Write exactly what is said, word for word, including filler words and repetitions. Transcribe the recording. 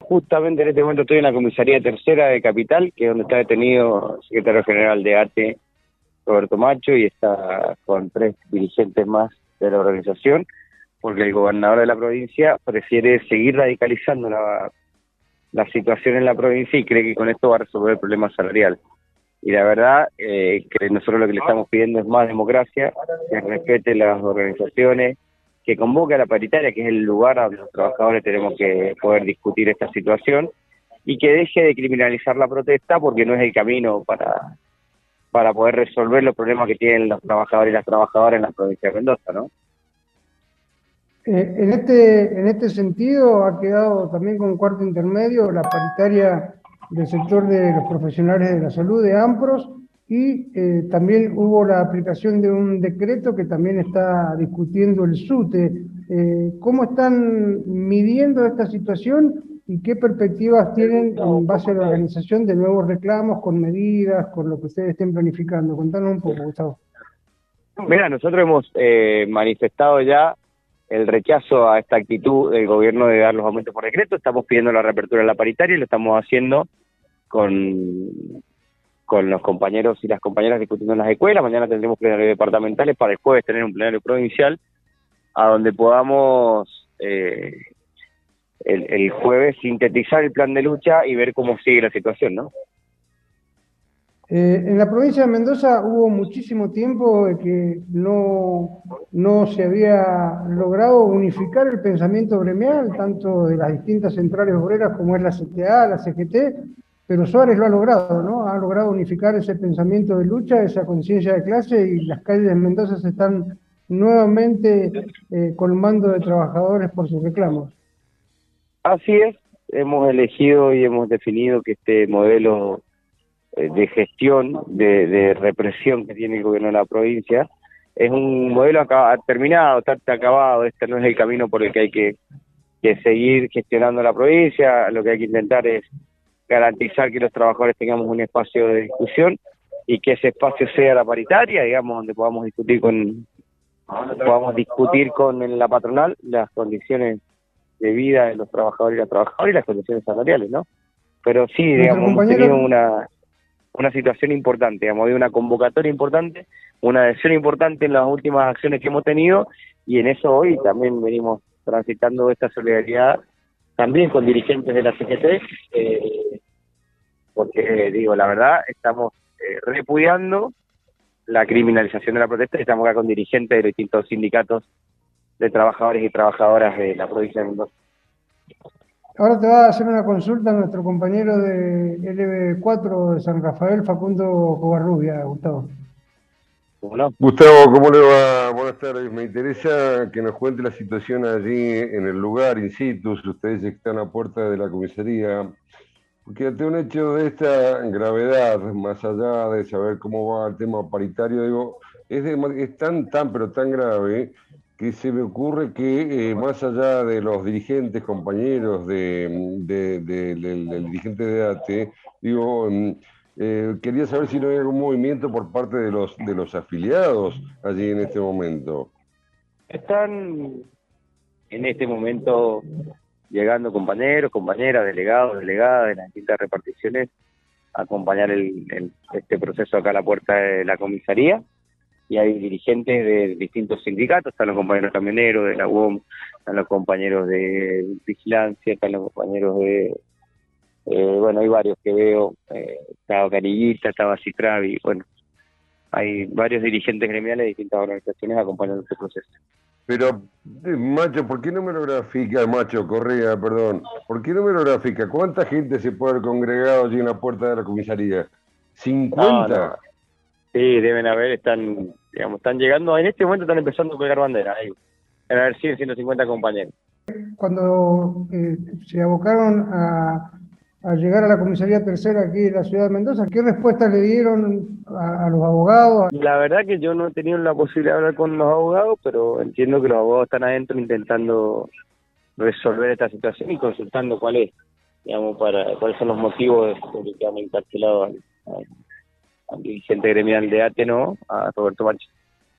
justamente en este momento estoy en la comisaría tercera de Capital, que es donde está detenido el secretario general de A T E, Roberto Macho, y está con tres dirigentes más de la organización, porque el gobernador de la provincia prefiere seguir radicalizando la, la situación en la provincia y cree que con esto va a resolver el problema salarial. Y la verdad eh, que nosotros lo que le estamos pidiendo es más democracia, que respete las organizaciones, que convoque a la paritaria, que es el lugar donde los trabajadores tenemos que poder discutir esta situación, y que deje de criminalizar la protesta, porque no es el camino para, para poder resolver los problemas que tienen los trabajadores y las trabajadoras en la provincia de Mendoza, ¿no? Eh, en, este, en este sentido ha quedado también con cuarto intermedio la paritaria del sector de los profesionales de la salud de AMPROS, y eh, también hubo la aplicación de un decreto que también está discutiendo el SUTE. Eh, ¿Cómo están midiendo esta situación y qué perspectivas tienen en base a la organización de nuevos reclamos, con medidas, con lo que ustedes estén planificando? Contanos un poco, Gustavo. Mira, nosotros hemos eh, manifestado ya el rechazo a esta actitud del gobierno de dar los aumentos por decreto. Estamos pidiendo la reapertura de la paritaria y lo estamos haciendo con, con los compañeros y las compañeras discutiendo en las escuelas. Mañana tendremos plenarios departamentales, para el jueves tener un plenario provincial, a donde podamos eh, el, el jueves sintetizar el plan de lucha y ver cómo sigue la situación, ¿no? Eh, en la provincia de Mendoza hubo muchísimo tiempo de que no, no se había logrado unificar el pensamiento gremial, tanto de las distintas centrales obreras como es la C T A, la C G T, pero Suárez lo ha logrado, ¿no? Ha logrado unificar ese pensamiento de lucha, esa conciencia de clase, y las calles de Mendoza se están nuevamente eh, colmando de trabajadores por sus reclamos. Así es, hemos elegido y hemos definido que este modelo de gestión, de, de represión que tiene el gobierno de la provincia, es un modelo acá, terminado, está acabado. Este no es el camino por el que hay que, que seguir gestionando la provincia. Lo que hay que intentar es garantizar que los trabajadores tengamos un espacio de discusión y que ese espacio sea la paritaria, digamos, donde podamos discutir con podamos discutir con la patronal las condiciones de vida de los trabajadores y las trabajadoras y las condiciones salariales, ¿no? Pero sí, digamos, hemos tenido una una situación importante, digamos, de una convocatoria importante, una adhesión importante en las últimas acciones que hemos tenido, y en eso hoy también venimos transitando esta solidaridad también con dirigentes de la C G T, eh, porque, eh, digo, la verdad, estamos eh, repudiando la criminalización de la protesta, y estamos acá con dirigentes de los distintos sindicatos de trabajadores y trabajadoras de la provincia de Mendoza. Ahora te va a hacer una consulta nuestro compañero de L B cuatro de San Rafael, Facundo Covarrubia, Gustavo. ¿Cómo no? Gustavo, ¿cómo le va? Buenas tardes. Me interesa que nos cuente la situación allí en el lugar, in situ, si ustedes están a puerta de la comisaría, porque ante un hecho de esta gravedad, más allá de saber cómo va el tema paritario, digo, es, de, es tan, tan, pero tan grave, que se me ocurre que eh, más allá de los dirigentes, compañeros de, de, de, de, del dirigente de A T E, digo, eh, quería saber si no hay algún movimiento por parte de los, de los afiliados allí en este momento. Están en este momento llegando compañeros, compañeras, delegados, delegadas de las distintas reparticiones a acompañar el, el, este proceso acá a la puerta de la comisaría. Y hay dirigentes de distintos sindicatos, están los compañeros camioneros de la U O M, están los compañeros de vigilancia, están los compañeros de, eh, bueno, hay varios que veo, eh, estaba Canillita, estaba Citravi, bueno, hay varios dirigentes gremiales de distintas organizaciones acompañando este proceso. Pero, Macho, ¿por qué no me lo grafica, Macho Correa, perdón, ¿por qué no me lo grafica? ¿Cuánta gente se puede haber congregado allí en la puerta de la comisaría? ¿cincuenta? No, no. Sí, deben haber, están, digamos, están llegando, en este momento están empezando a colgar banderas, ahí. Deben haber cien, ciento cincuenta compañeros. Cuando eh, se abocaron a, a llegar a la comisaría tercera aquí en la ciudad de Mendoza, ¿qué respuesta le dieron a, a los abogados? La verdad que yo no he tenido la posibilidad de hablar con los abogados, pero entiendo que los abogados están adentro intentando resolver esta situación y consultando cuál es, digamos, para cuáles son los motivos de que han encarcelado al, al, al dirigente gremial de A T E, ¿no? A Roberto Macho.